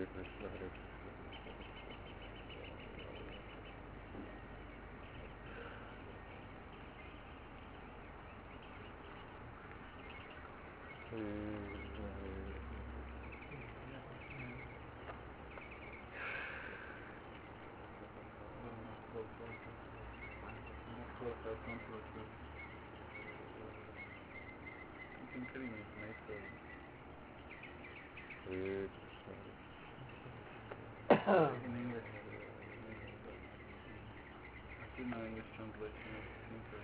Krishna, Hare Krishna. In English. I see no English translation of Nico.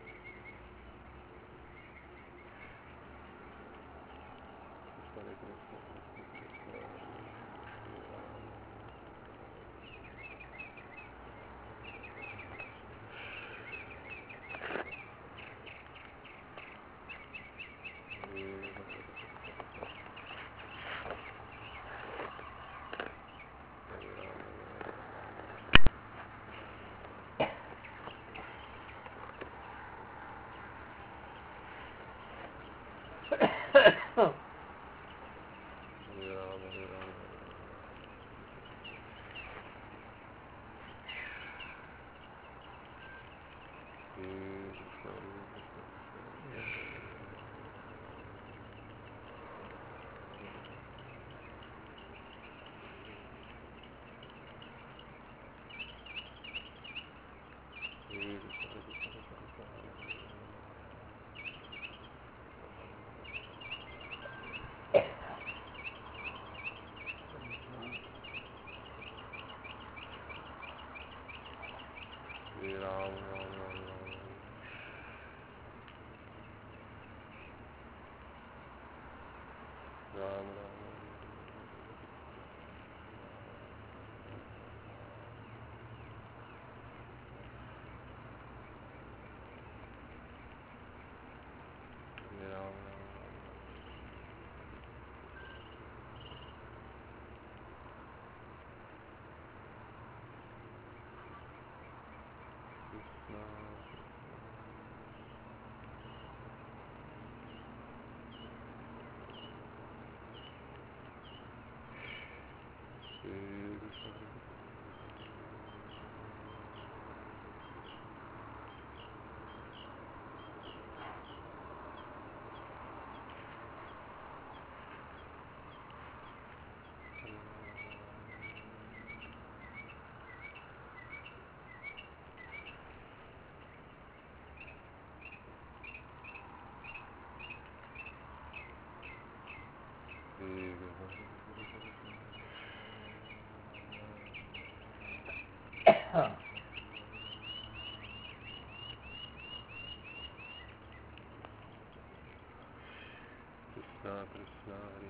Krishna, Hare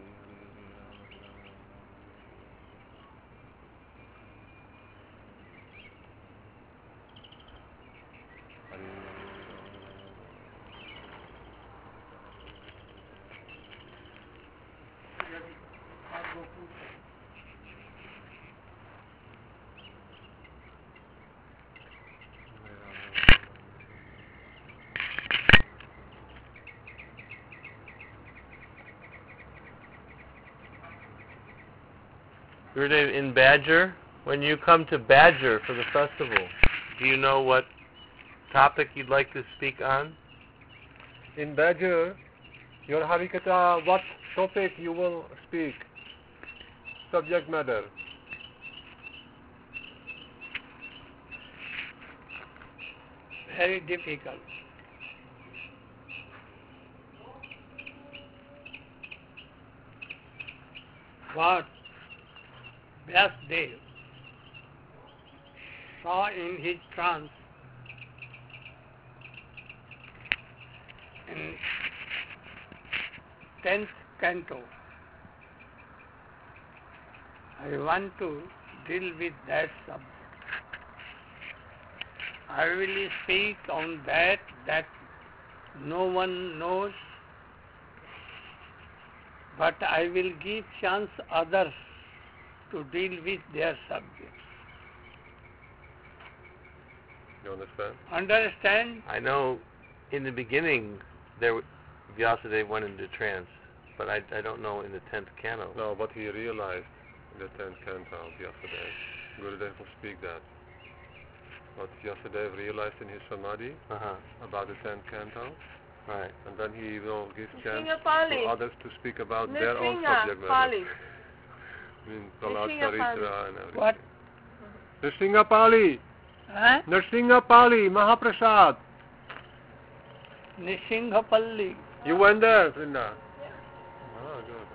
Gurudev, in Badger, when you come to Badger for the festival, do you know what topic you'd like to speak on? In Badger, your Harikatha, what topic you will speak? Subject matter. Very difficult. What Vyasdev saw in his trance in 10th canto. I want to deal with that subject. I will speak on that no one knows, but I will give chance others to deal with their subjects. You understand? Understand? I know in the beginning Vyasadeva went into trance, but I don't know in the 10th canto. No, but he realized the 10th canto of Vyasadeva. Gurudev will speak that. What Vyasadeva realized in his samadhi about the 10th canto. Right. And then he will give chance Nrsinga Pali. to others to speak about their own Nrsinga subject matter. Pali. I mean, Prahlad Nrsinga Charitra and everything. What? Nrsinga Pali. Huh? Nrsinga Pali, Mahaprasad. Nishinghapalli. You went there, Vrinda? Oh, good.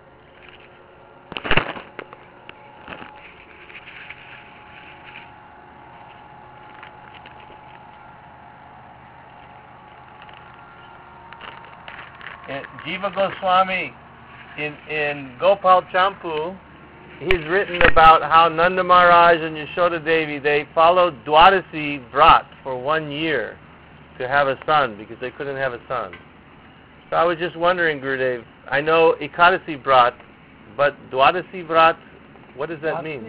Jiva Goswami in Gopal Champu, he's written about how Nanda Maharaj and Yashoda Devi, they followed Dwadasi Vrat for 1 year to have a son because they couldn't have a son. So I was just wondering, Gurudev, I know Ekadasi Vrat, but Dwadasi Vrat, what does that mean?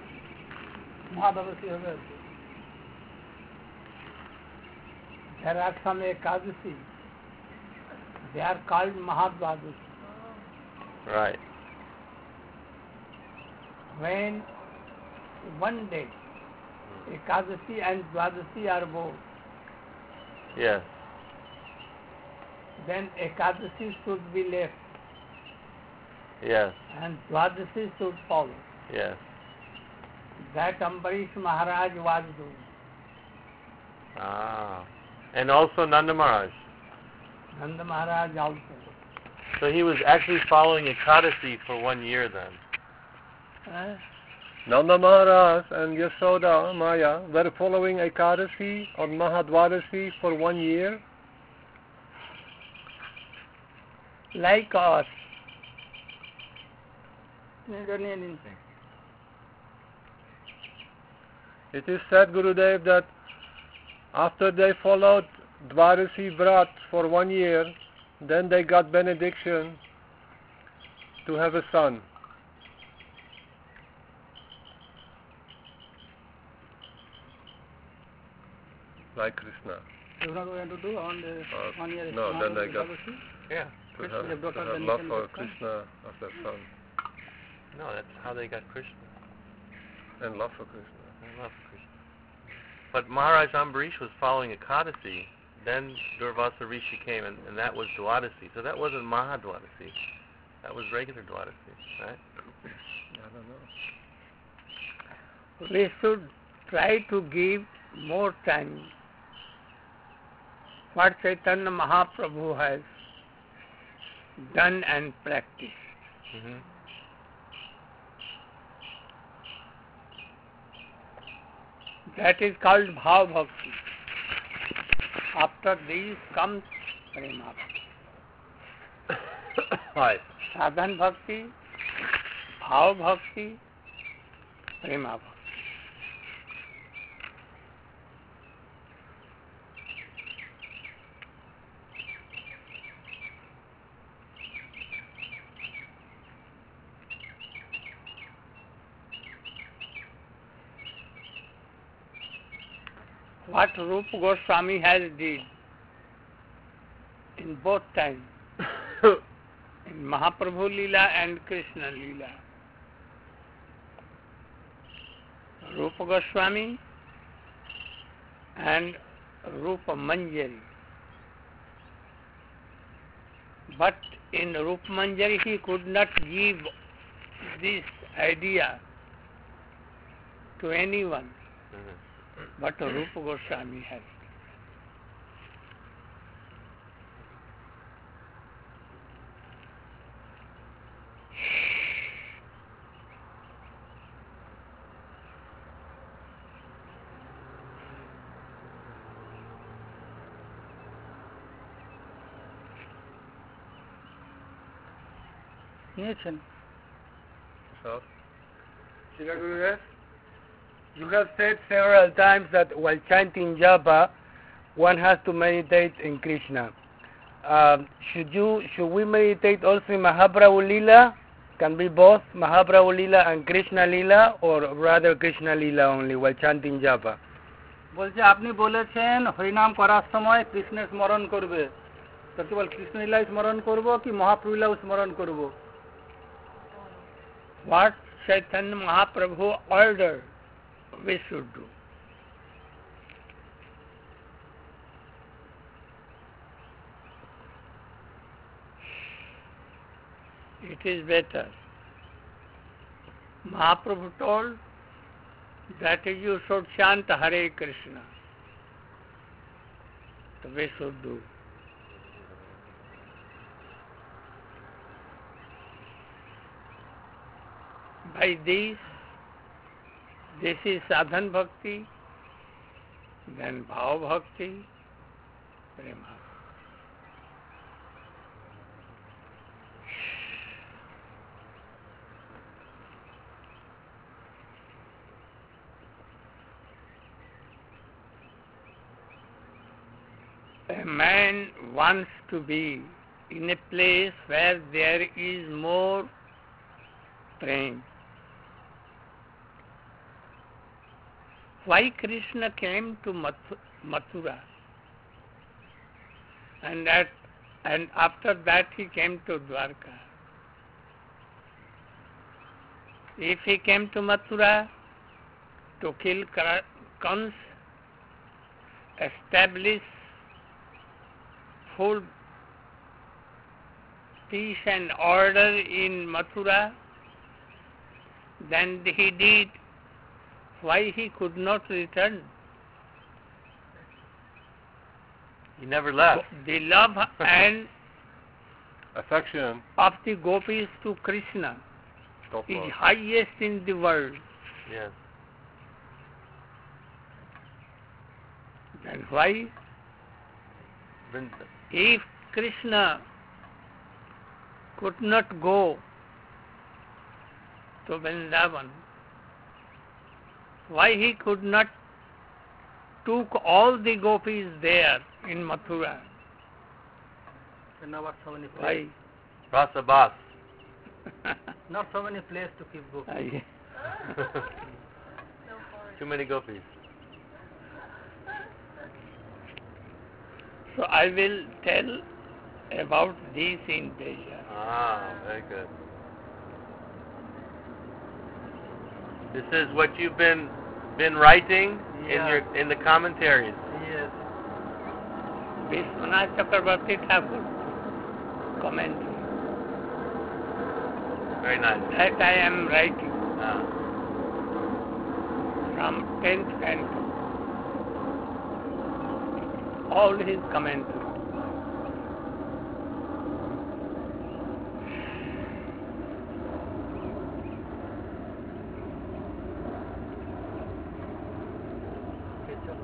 There are some Ekadasi. They are called Mahadvadasi. Right. When one day Ekadasi and Dwadasi are both, Yes. then Ekadasi should be left Yes. and Dwadasi should follow. Yes. That Ambarish Maharaj was doing. Ah. And also Nanda Maharaj. Nanda Maharaj also. So he was actually following Ekadasi for 1 year then. Nanda Maharaj and Yashoda Maya were following Ekadasi or Mahadwadasi for 1 year. Like us. It is said, Gurudev, that after they followed Dwadasi Vrat for 1 year, then they got benediction to have a son. Like Krishna. You're not going to do on the 1 year? No, then they got Yeah. to have love for Krishna as their son. No, that's how they got Krishna. And love for Krishna. I love Krishna. But Maharaj Ambarish was following Ekadasi. Then Durvasa Rishi came, and that was Dwadasi. So that wasn't Mahadwadasi. That was regular Dwadasi, right? I don't know. We should try to give more time what Chaitanya Mahaprabhu has done and practiced. Mm-hmm. That is called Bhav Bhakti. After these comes Prema Bhakti. Right. Sadhan Bhakti, Bhav Bhakti, Prema Bhakti. What Rupa Goswami has did in both times, in Mahaprabhu Leela and Krishna Leela. Rupa Goswami and Rupa Manjari. But in Rupa Manjari he could not give this idea to anyone. Mm-hmm. But Rupa Goswami has. So, You have said several times that while chanting japa, one has to meditate in Krishna. Should we meditate also in Mahaprabhu Leela? Can be both Mahaprabhu Leela and Krishna Leela, or rather Krishna Leela only while chanting japa? বলছে আপনি বলেছেন হরিনাম করার সময় কৃষ্ণের স্মরণ করবে, তো কেবল কৃষ্ণ লীলা স্মরণ করব কি মহাপ্রভু লীলা স্মরণ করব? What Chaitanya Mahaprabhu ordered we should do. It is better. Mahaprabhu told that you should chant Hare Krishna. So we should do. By this is sadhan bhakti, then bhav bhakti, prema. A man wants to be in a place where there is more prema. Why Krishna came to Mathura and after that he came to Dwarka? If he came to Mathura to kill Kans, establish full peace and order in Mathura, then he did. Why he could not return? He never left. The love and Affection. of the gopis to Krishna is highest in the world. Yes. Then why? If Krishna could not go to Vrindavan, why he could not took all the gopis there in Mathura? Not so many Why? places. Rasa Bas. Not so many places to keep gopis. Too many gopis. So I will tell about this in Deja. Ah, very good. This is what you've been writing in the commentaries. Yes. Vishwanath Chakrabarti Thakur commentary. Very nice. That I am writing Ah. from 10th canto. All his commentary. Okay, chalo.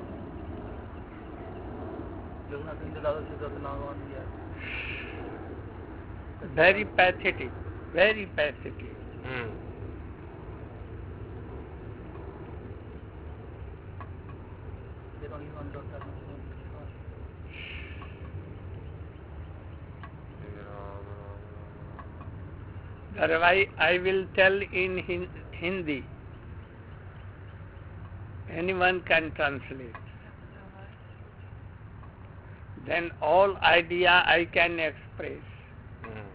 Jagannath Indra Dada Siddhartha Nagavan, yeah. Very pathetic. Very pathetic. Hmm. They don't even understand. Otherwise, I will tell in Hindi. Anyone can translate. Then all idea I can express. Hmm.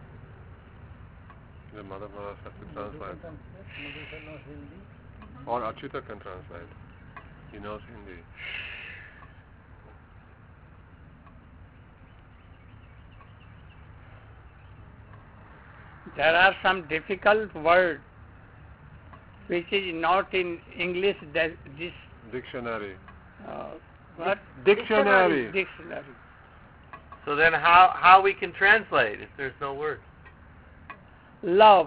The Mother Maharaj has to translate. Or Achyuta can translate. He knows Hindi. There are some difficult words which is not in English. Dictionary. What? Dictionary. Dictionary. So then how we can translate if there's no word? Love,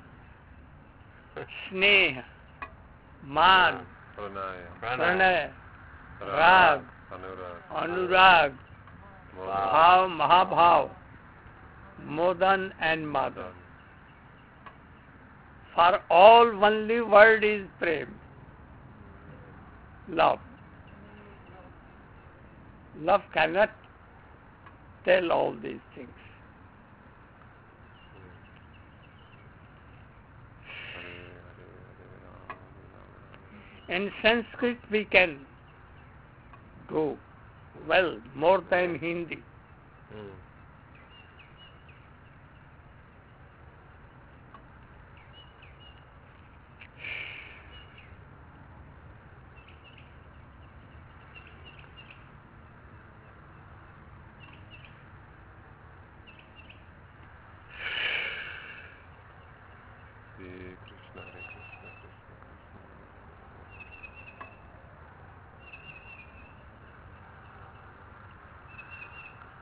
Sneh, Man, Pranaya. Pranay, Rag, Anurag, Bhav, Mahabhav, Modan and Madan. For all only word is Prem. Love. Love cannot tell all these things. In Sanskrit we can do well more than Hindi. Hmm.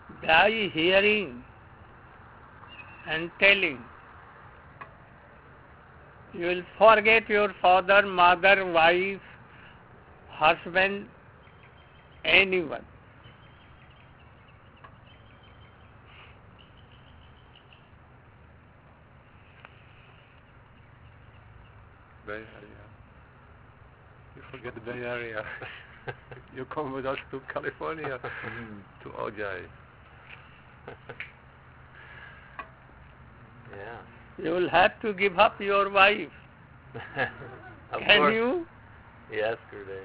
by hearing and telling. You will forget your father, mother, wife, husband, anyone. Bay Area. You forget the Bay Area. You come with us to California, to Ojai. Yeah. You will have to give up your wife. Of Can course. you? Yes, Gurudev.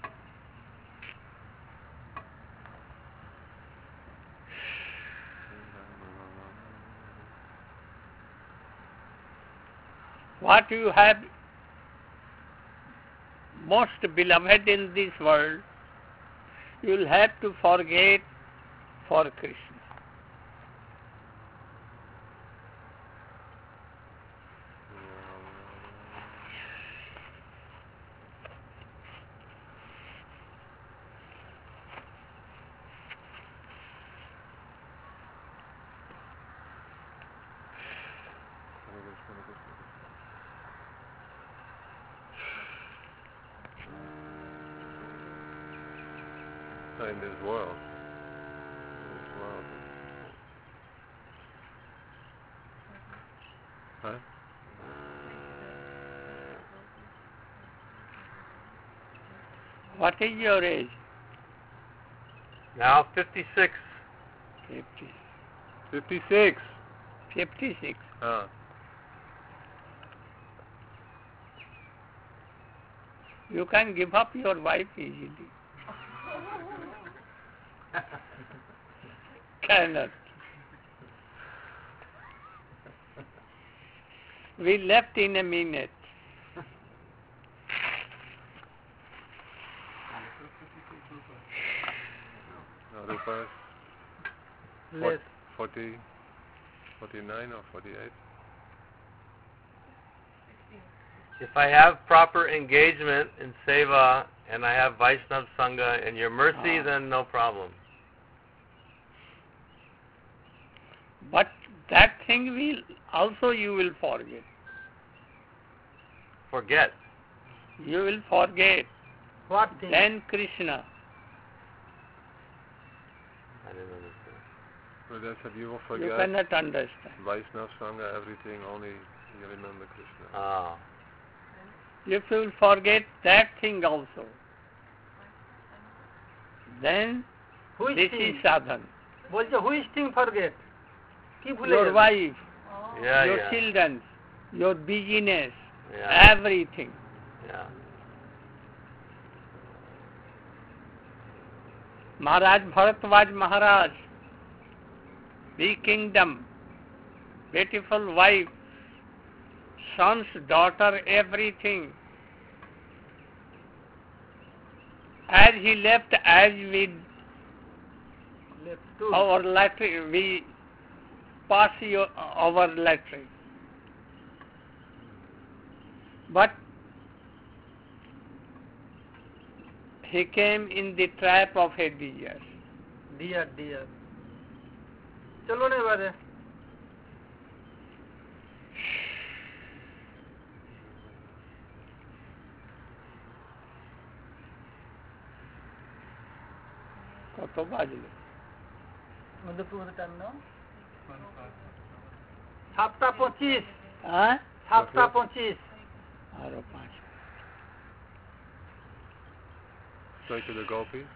What you have most beloved in this world, you will have to forget for Krishna. In this world. Huh? What is your age? Now 56. 50. 56. 56. You can give up your wife easily. Cannot. We left in a minute. Rupas? Less. 40, 49 or 48? If I have proper engagement in seva and I have Vaishnav Sangha and your mercy, then no problem. But that thing will also you will forget. Forget. You will forget. What thing? Then Krishna. I didn't understand. Well, that's if you will You forget cannot understand. Vaishnava Sangha, everything, only you remember Krishna. Ah. If you will forget that thing also, then Which this thing? is sadhan. বলছে which thing forget? কি ভুলে Your গেলে? wife, Yeah, your yeah. children, your business, Yeah. everything. Yeah. Maharaj Bharatwaj Maharaj, big kingdom, beautiful wife, sons, daughter, everything. As he left, as we Left two. our latrine, we pass our latrine. But he came in the trap of a deer. Dear. চলো না এবারে। কত বাজলো? আমাদের পুরো time নাও। 7:25। হ্যাঁ? 7:25। আরো 5 Straight to the gopis.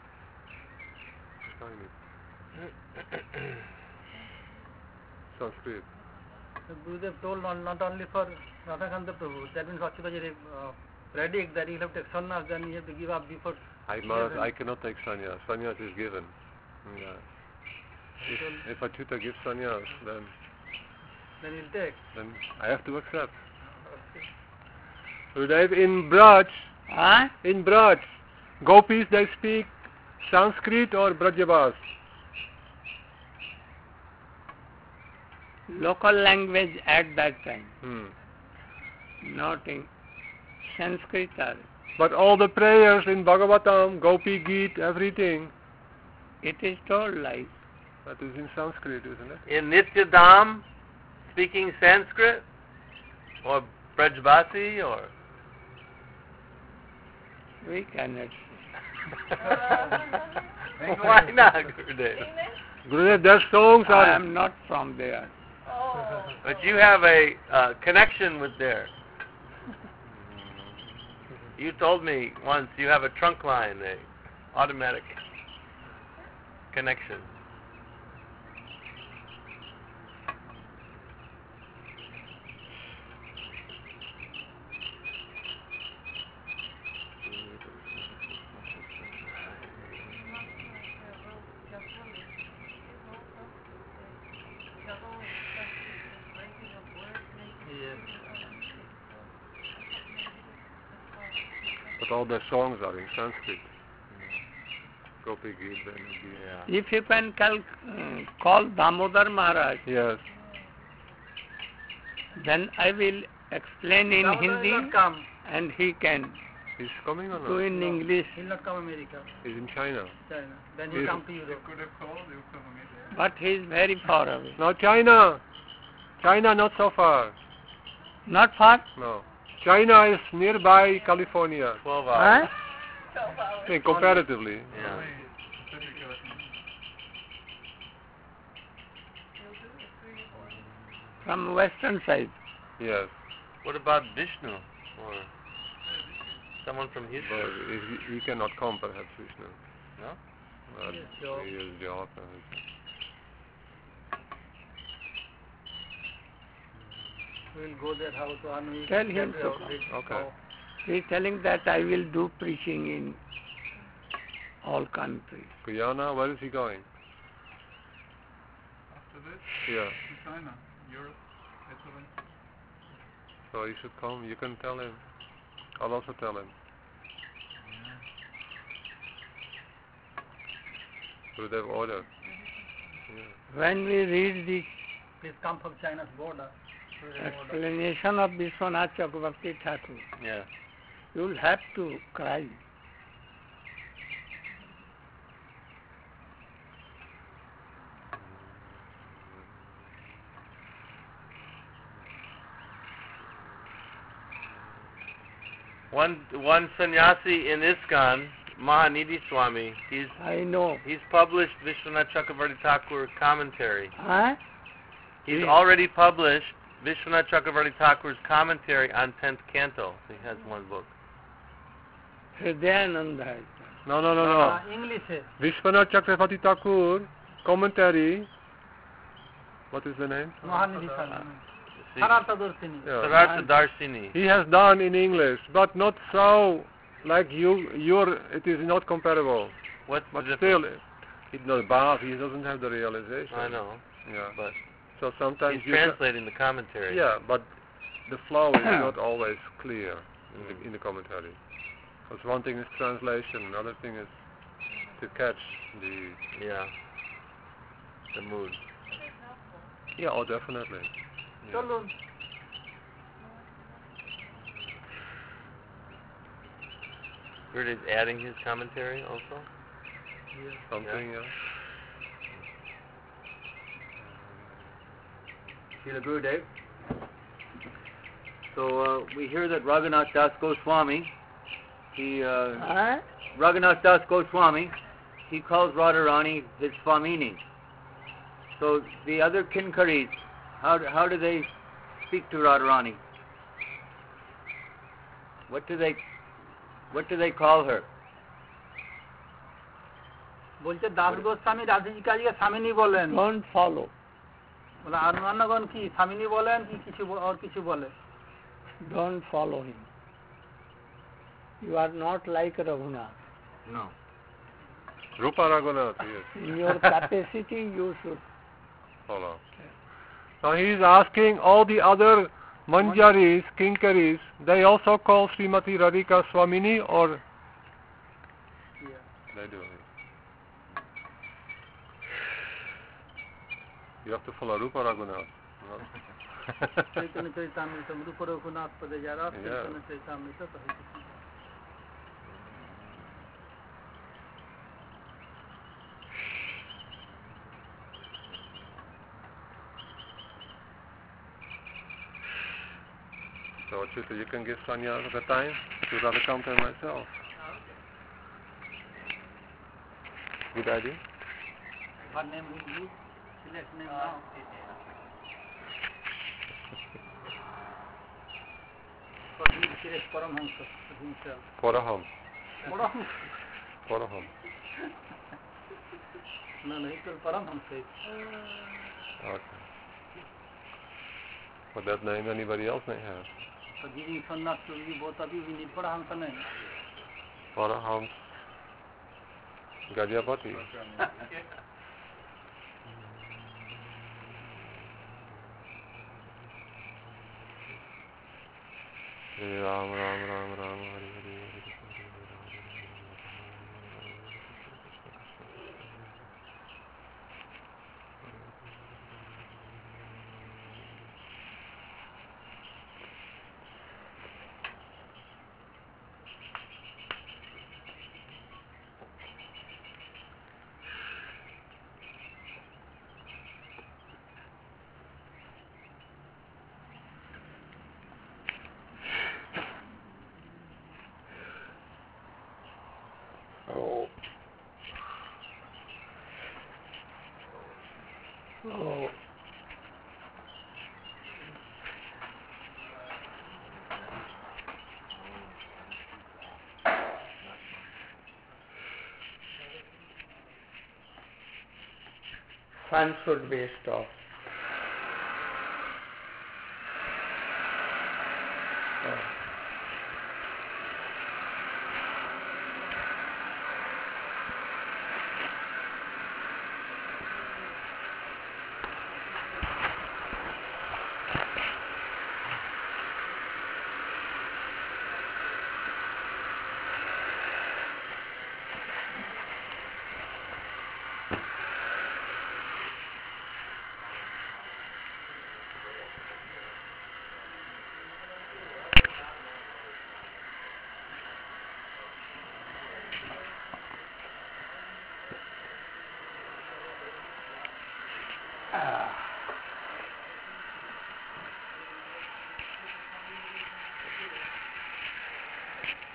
Sanskrit. Gurudev told not only for Radhakanta Prabhu, that means Bhaktibaji predict that you have to take sannyas, then you have to give up before. I cannot take sannyas. Sannyas is given. Yeah. If Achyuta gives sannyas, then you'll take. then I have to accept. Gurudev, in Braj, হ্যাঁ? in Braj, gopis they speak Sanskrit or Brajabhas. Local language at that time, not in Sanskrit. But all the prayers in Bhagavatam, Gopi Geet, everything. It is told like That is in Sanskrit, isn't it? In Nityadam, speaking Sanskrit, or Brajbasi, or We cannot why not, Gurudev? Gurudev, their songs I are... am not from there. But you have a connection with there. You told me once you have a trunk line, a automatic connection. But all their songs are in Sanskrit. Gopi Geet, Venu Geet. Yeah. If you can call Damodar Maharaj, Yes. then I will explain in Damodar will Hindi not come. and he can He's coming or do not? in English. He'll not come America, He's in China. China. Then he'll Yes. come to Europe. But he is very far away. No, China. China, not so far. Not far? No. China is nearby California. 12 hours. Huh? I think comparatively. Yeah. From western side. Yes. What about Vishnu? Or someone from his But church? he cannot come, perhaps, Vishnu. No? Well, Yes, job. he is job. We'll go there how to earn. Tell him to come. Okay. He is telling that I will do preaching in all countries. Guyana, where is he going? After this, Yeah. to China, Europe, Italy. So he should come. You can tell him. I'll also tell him. Gurudev ordered. Yeah. When we read the Please come from China's border. explanation of Vishwanath Chakravarti Thakur, Yeah. you will have to cry. One sannyasi in ISKCON, Mahanidhi Swami, I know. he's published Vishwanath Chakravarti Thakur commentary. Huh? He's Yeah. already published Vishwanath Chakravarti Thakur's commentary on 10th Canto. He has one book. Hridayananda has No, no, no, no. English है. Vishwanath Chakravarti Thakur, commentary. What is the name? महानिधि साहब. See, Sarartha Darsini. Yeah. Sarartha Darsini. He has done in English, but not so like your. It is not comparable. What's the But difference? still, it's not Bhav. He doesn't have the realization. I know, Yeah. but So sometimes he's you can- translating the commentary. Yeah, but the flow is not always clear in the commentary. Because one thing is translation, another thing is to catch the. Yeah. The mood. Yeah, oh, definitely. Yeah. चलो. Guru is adding his commentary also? Something, yeah. Srila Gurudev. So we hear that Raghunath Das Goswami, Huh? Raghunath Das Goswami, he calls Radharani his Swamini. So the other Kinkaris, how do they speak to Radharani? What do they call her? বলছে দাস গোস্বামী রাধিকাজিকে স্বামিনী বলেন. Don't follow. বলে আর অন্যগণ কি স্বামিনী বলেন কি কিছু আর কিছু বলে? Don't follow him. You are not like Raghunath. No. Rupa Raghunath, yes. In your capacity, you should. Follow. Now he is asking all the other Manjaris, Kinkaris, they also call Srimati Radhika Swamini or they do. You have to follow Rupa Raghunath. No? Chaitanya Charitamrita রূপ রঘুনাথ পদে যারা Yeah. Chaitanya Charitamrita কহিতেছেন. So you can give sannyas at a time to Radhakanta and myself. Good idea? What name will you select name now? So he will select Paramhamsa himself. Paraham. No, he told Paramhamsa. Okay. But that name anybody else may have. So giving sannyas to you, both of you, we need Paramhamsa name. Paraham. Gadyapati. Hare Ram, Ram, Ram, Ram, Hare Hare, Hare Krishna, Hare Sun should be stopped.